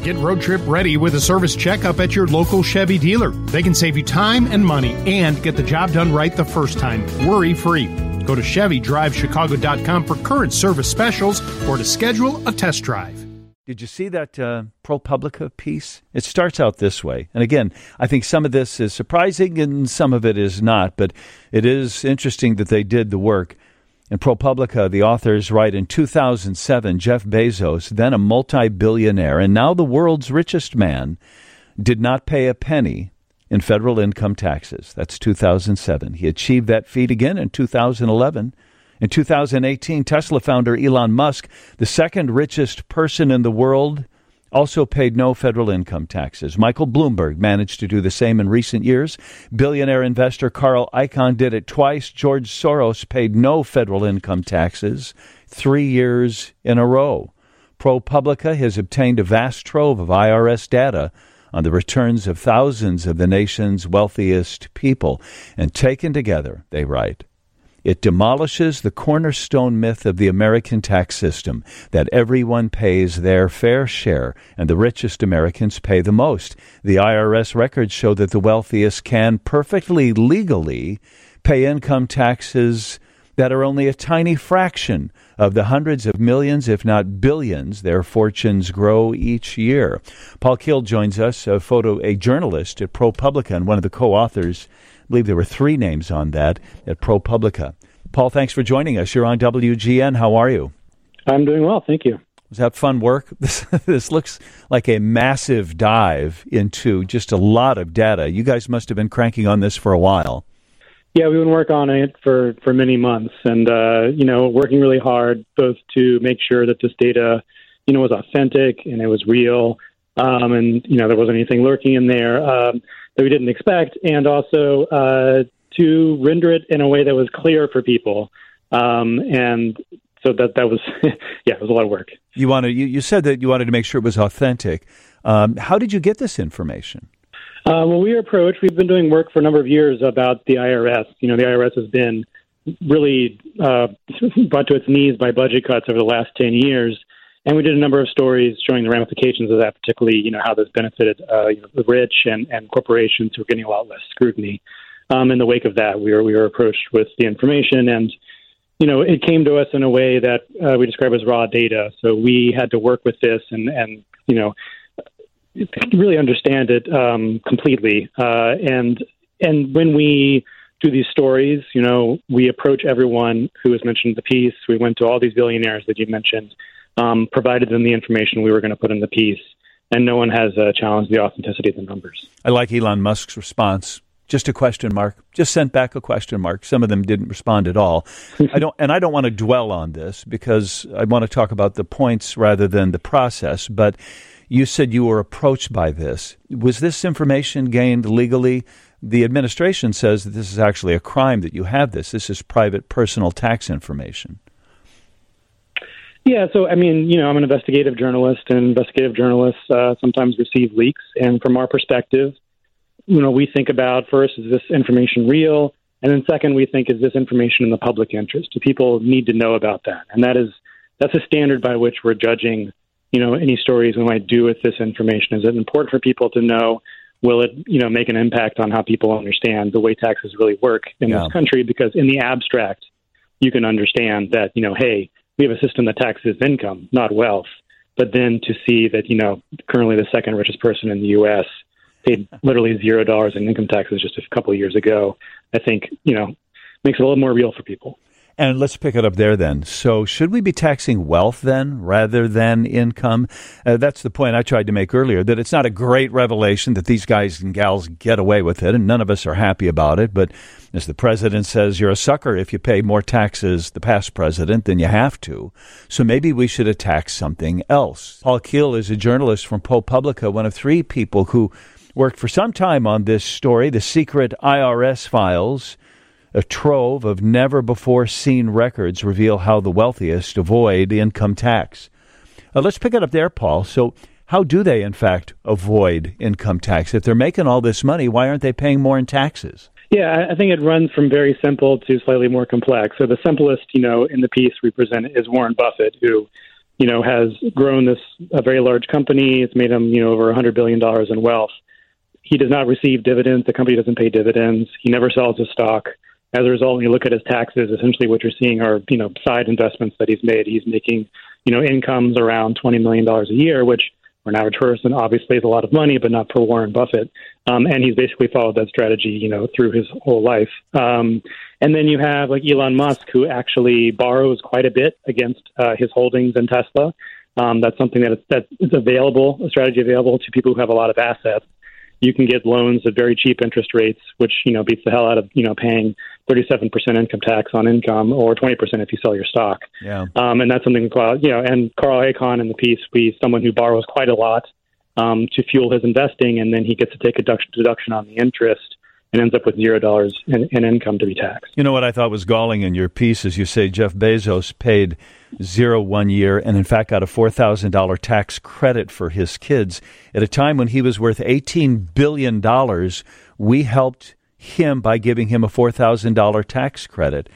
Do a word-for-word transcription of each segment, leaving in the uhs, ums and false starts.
Get road trip ready with a service checkup at your local Chevy dealer. They can save you time and money and get the job done right the first time, worry-free. Go to Chevy Drive Chicago dot com for current service specials or to schedule a test drive. Did you see that uh, ProPublica piece? It starts out this way. And again, I think some of this is surprising and some of it is not, but it is interesting that they did the work. In ProPublica, the authors write, in two thousand seven, Jeff Bezos, then a multi-billionaire and now the world's richest man, did not pay a penny in federal income taxes. That's two thousand seven. He achieved that feat again in two thousand eleven. In two thousand eighteen, Tesla founder Elon Musk, the second richest person in the world, also paid no federal income taxes. Michael Bloomberg managed to do the same in recent years. Billionaire investor Carl Icahn did it twice. George Soros paid no federal income taxes three years in a row. ProPublica has obtained a vast trove of I R S data on the returns of thousands of the nation's wealthiest people. And taken together, they write, it demolishes the cornerstone myth of the American tax system that everyone pays their fair share and the richest Americans pay the most. The I R S records show that the wealthiest can perfectly legally pay income taxes that are only a tiny fraction of the hundreds of millions, if not billions, their fortunes grow each year. Paul Keel joins us, a photo, a journalist at ProPublica and one of the co-authors. I believe there were three names on that at ProPublica. Paul, thanks for joining us. You're on W G N. How are you? I'm doing well, thank you. Was that fun work? This, this looks like a massive dive into just a lot of data. You guys must have been cranking on this for a while. Yeah, we've been working on it for, for many months and, uh, you know, working really hard both to make sure that this data, you know, was authentic and it was real um, and, you know, there wasn't anything lurking in there. Um, that we didn't expect, and also uh, to render it in a way that was clear for people. Um, and so that that was, yeah, it was a lot of work. You wanted, you, you said that you wanted to make sure it was authentic. Um, how did you get this information? Uh, well, we were approached. We've been doing work for a number of years about the I R S. You know, the I R S has been really uh, brought to its knees by budget cuts over the last ten years. And we did a number of stories showing the ramifications of that, particularly, you know, how this benefited uh, you know, the rich and, and corporations who are getting a lot less scrutiny. Um, in the wake of that, we were we were approached with the information, and you know, it came to us in a way that uh, we describe as raw data. So we had to work with this and and you know really understand it um, completely. Uh, and and when we do these stories, you know, we approach everyone who is mentioned in the piece. We went to all these billionaires that you mentioned. Um, provided them the information we were going to put in the piece, and no one has uh, challenged the authenticity of the numbers. I like Elon Musk's response. Just a question mark. Just sent back a question mark. Some of them didn't respond at all. I don't, and I don't want to dwell on this because I want to talk about the points rather than the process. But you said you were approached by this. Was this information gained legally? The administration says that this is actually a crime that you have this. This is private, personal tax information. Yeah, so, I mean, you know, I'm an investigative journalist, and investigative journalists uh, sometimes receive leaks. And from our perspective, you know, we think about, first, is this information real? And then second, we think, is this information in the public interest? Do people need to know about that? And that is, that's a standard by which we're judging, you know, any stories we might do with this information. Is it important for people to know? Will it, you know, make an impact on how people understand the way taxes really work in yeah. this country? Because in the abstract, you can understand that, you know, hey, we have a system that taxes income, not wealth. But then to see that, you know, currently the second richest person in the U S paid literally zero dollars in income taxes just a couple of years ago, I think, you know, makes it a little more real for people. And let's pick it up there then. So should we be taxing wealth then rather than income? Uh, that's the point I tried to make earlier, that it's not a great revelation that these guys and gals get away with it, and none of us are happy about it. But as the president says, you're a sucker if you pay more taxes, the past president, than you have to. So maybe we should have taxed something else. Paul Keel is a journalist from ProPublica, one of three people who worked for some time on this story, the secret I R S files. A trove of never-before-seen records reveal how the wealthiest avoid income tax. Uh, let's pick it up there, Paul. So how do they, in fact, avoid income tax? If they're making all this money, why aren't they paying more in taxes? Yeah, I think it runs from very simple to slightly more complex. So the simplest, you know, in the piece we present is Warren Buffett, who you know, has grown this a very large company. It's made him, you know, over one hundred billion dollars in wealth. He does not receive dividends. The company doesn't pay dividends. He never sells his stock. As a result, when you look at his taxes, essentially what you're seeing are, you know, side investments that he's made. He's making, you know, incomes around twenty million dollars a year, which for an average person obviously is a lot of money, but not for Warren Buffett. Um, and he's basically followed that strategy, you know, through his whole life. Um, and then you have like Elon Musk, who actually borrows quite a bit against uh, his holdings in Tesla. Um, that's something that is, that is available, a strategy available to people who have a lot of assets. You can get loans at very cheap interest rates, which, you know, beats the hell out of, you know, paying thirty-seven percent income tax on income or twenty percent if you sell your stock. Yeah. Um, and that's something, you know, and Carl Icahn in the piece, we someone who borrows quite a lot um, to fuel his investing, and then he gets to take a deduction, deduction on the interest and ends up with zero dollars in, in income to be taxed. You know what I thought was galling in your piece is you say Jeff Bezos paid zero one year and, in fact, got a four thousand dollars tax credit for his kids. At a time when he was worth eighteen billion dollars, we helped him by giving him a four thousand dollars tax credit.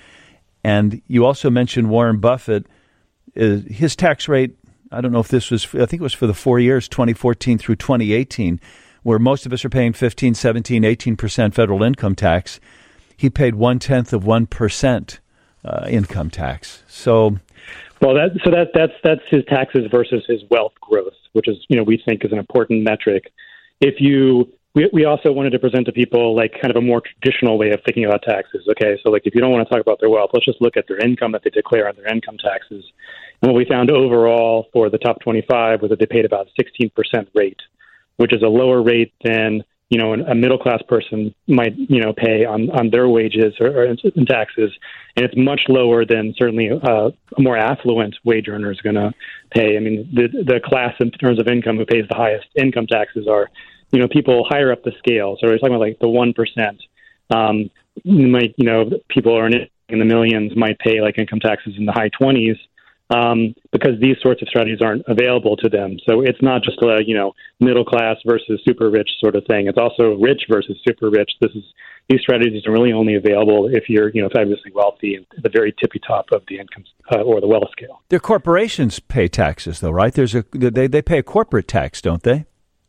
And you also mentioned Warren Buffett. Uh, his tax rate, I don't know if this was, I think it was for the four years, twenty fourteen through twenty eighteen, where most of us are paying fifteen, seventeen, eighteen percent federal income tax. He paid one-tenth of one percent uh, income tax. So... Well, that, so that that's that's his taxes versus his wealth growth, which is, you know, we think is an important metric. If you, we, we also wanted to present to people like kind of a more traditional way of thinking about taxes. Okay, so like if you don't want to talk about their wealth, let's just look at their income that they declare on their income taxes. And what we found overall for the top twenty-five was that they paid about a sixteen percent rate, which is a lower rate than, you know, a middle class person might, you know, pay on, on their wages or, or in taxes. And it's much lower than certainly uh, a more affluent wage earner is going to pay. I mean, the the class in terms of income who pays the highest income taxes are, you know, people higher up the scale. So we're talking about like the one percent. Um, might, you know, people earning in the millions might pay like income taxes in the high twenties. Um, because these sorts of strategies aren't available to them. So it's not just a, you know, middle class versus super rich sort of thing. It's also rich versus super rich. This is, these strategies are really only available if you're, you know, fabulously wealthy and at the very tippy top of the income uh, or the wealth scale. Their corporations pay taxes though, right? There's a, they, they pay a corporate tax, don't they?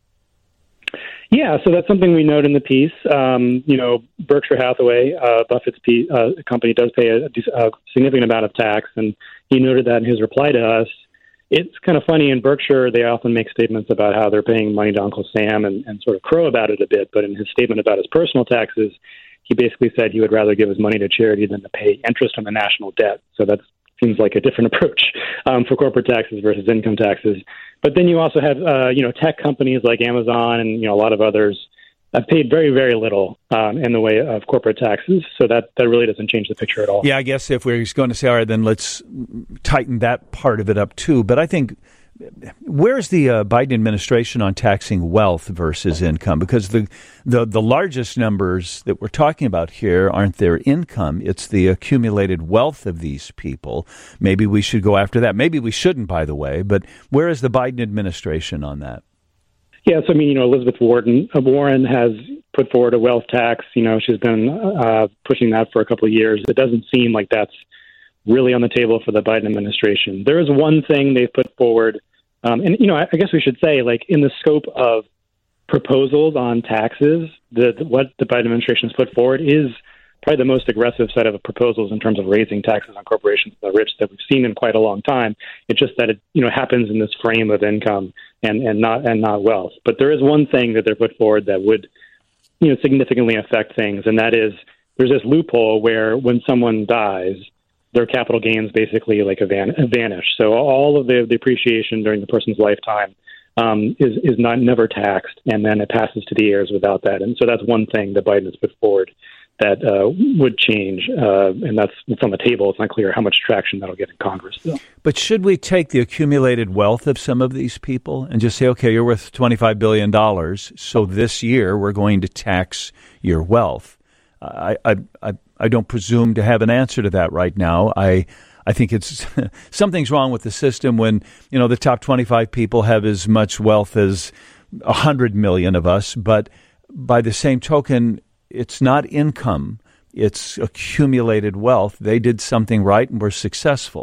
Yeah, so that's something we note in the piece. Um, you know, Berkshire Hathaway, uh, Buffett's piece, uh, company, does pay a, a significant amount of tax, and he noted that in his reply to us. It's kind of funny, in Berkshire, they often make statements about how they're paying money to Uncle Sam and, and sort of crow about it a bit, but in his statement about his personal taxes, he basically said he would rather give his money to charity than to pay interest on the national debt. So that seems like a different approach um, for corporate taxes versus income taxes. But then you also have, uh, you know, tech companies like Amazon and, you know, a lot of others have paid very, very little um, in the way of corporate taxes. So that, that really doesn't change the picture at all. Yeah, I guess if we're going to say, all right, then let's tighten that part of it up too. But I think, where's the uh, Biden administration on taxing wealth versus income? Because the, the the largest numbers that we're talking about here aren't their income. It's the accumulated wealth of these people. Maybe we should go after that. Maybe we shouldn't, by the way. But where is the Biden administration on that? Yes, I mean, you know, Elizabeth Warren, uh, Warren has put forward a wealth tax. You know, she's been uh, pushing that for a couple of years. It doesn't seem like that's really on the table for the Biden administration. There is one thing they've put forward. Um, and, you know, I, I guess we should say, like, in the scope of proposals on taxes, the, the, what the Biden administration has put forward is probably the most aggressive set of proposals in terms of raising taxes on corporations and the rich that we've seen in quite a long time. It's just that it, you know, happens in this frame of income and, and not and not wealth. But there is one thing that they're put forward that would, you know, significantly affect things, and that is there's this loophole where when someone dies, their capital gains basically like van- vanish. So all of the, the appreciation during the person's lifetime um, is is not never taxed, and then it passes to the heirs without that. And so that's one thing that Biden has put forward that uh, would change, uh, and that's it's on the table. It's not clear how much traction that'll get in Congress, though. But should we take the accumulated wealth of some of these people and just say, okay, you're worth twenty-five billion dollars, so this year we're going to tax your wealth? I, I, I, I don't presume to have an answer to that right now. I I think it's something's wrong with the system when, you know, the top twenty-five people have as much wealth as one hundred million of us. But by the same token, it's not income. It's accumulated wealth. They did something right and were successful.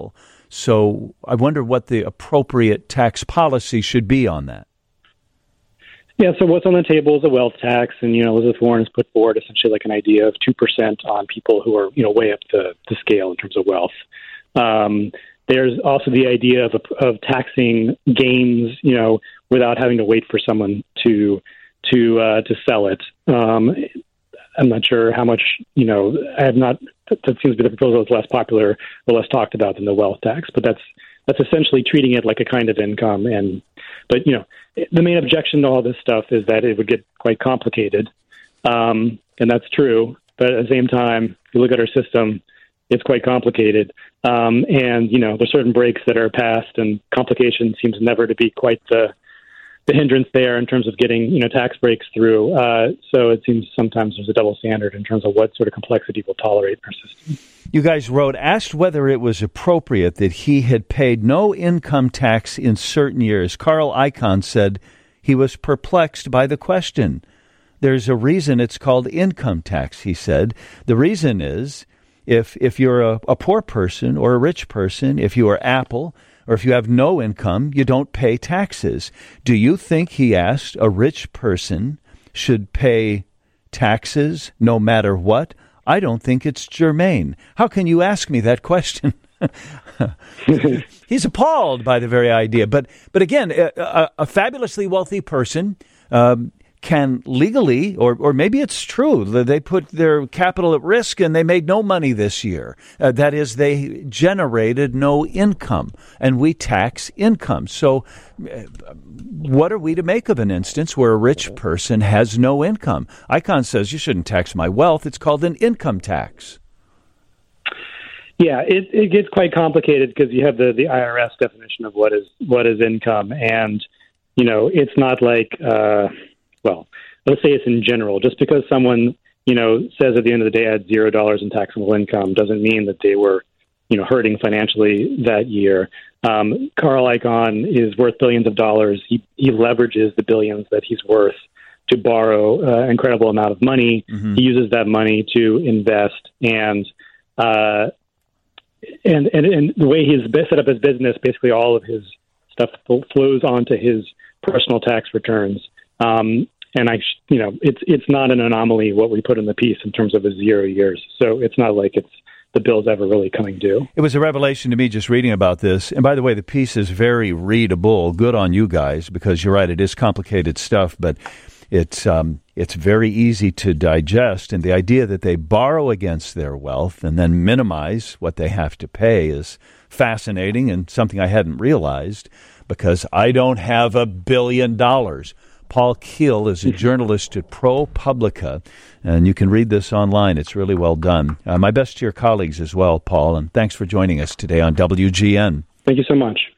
So I wonder what the appropriate tax policy should be on that. Yeah, so what's on the table is a wealth tax, and, you know, Elizabeth Warren has put forward essentially like an idea of two percent on people who are, you know, way up the, the scale in terms of wealth. Um, there's also the idea of, of taxing gains, you know, without having to wait for someone to to uh, to sell it. Um, I'm not sure how much, you know, I have not, that seems to be the proposal that's less popular or less talked about than the wealth tax, but that's that's essentially treating it like a kind of income. And, but, you know, the main objection to all this stuff is that it would get quite complicated. Um, and that's true. But at the same time, if you look at our system, it's quite complicated. Um, and, you know, there's certain breaks that are passed, and complication seems never to be quite the the hindrance there in terms of getting, you know, tax breaks through. Uh, so it seems sometimes there's a double standard in terms of what sort of complexity we'll tolerate in our system. You guys wrote, asked whether it was appropriate that he had paid no income tax in certain years. Carl Icahn said he was perplexed by the question. There's a reason it's called income tax, he said. The reason is if if you're a, a poor person or a rich person, if you are Apple, or if you have no income, you don't pay taxes. Do you think, he asked, a rich person should pay taxes no matter what? I don't think it's germane. How can you ask me that question? He's appalled by the very idea. But but again, a, a fabulously wealthy person um, can legally, or or maybe it's true, they put their capital at risk and they made no money this year. Uh, that is, they generated no income, and we tax income. So uh, what are we to make of an instance where a rich person has no income? Icahn says you shouldn't tax my wealth. It's called an income tax. Yeah, it, it gets quite complicated because you have the, the I R S definition of what is what is income. And, you know, it's not like... Uh, Well, let's say it's in general. Just because someone, you know, says at the end of the day I had zero dollars in taxable income doesn't mean that they were, you know, hurting financially that year. Um, Carl Icahn is worth billions of dollars. He he leverages the billions that he's worth to borrow uh, an incredible amount of money. Mm-hmm. He uses that money to invest, and uh, and and and the way he's set up his business, basically all of his stuff flows onto his personal tax returns. Um, and I, you know, it's it's not an anomaly what we put in the piece in terms of the zero years. So it's not like it's the bill's ever really coming due. It was a revelation to me just reading about this. And by the way, the piece is very readable. Good on you guys, because you're right, it is complicated stuff, but it's um, it's very easy to digest. And the idea that they borrow against their wealth and then minimize what they have to pay is fascinating and something I hadn't realized, because I don't have a billion dollars. Paul Keel is a journalist at ProPublica, and you can read this online. It's really well done. Uh, my best to your colleagues as well, Paul, and thanks for joining us today on W G N. Thank you so much.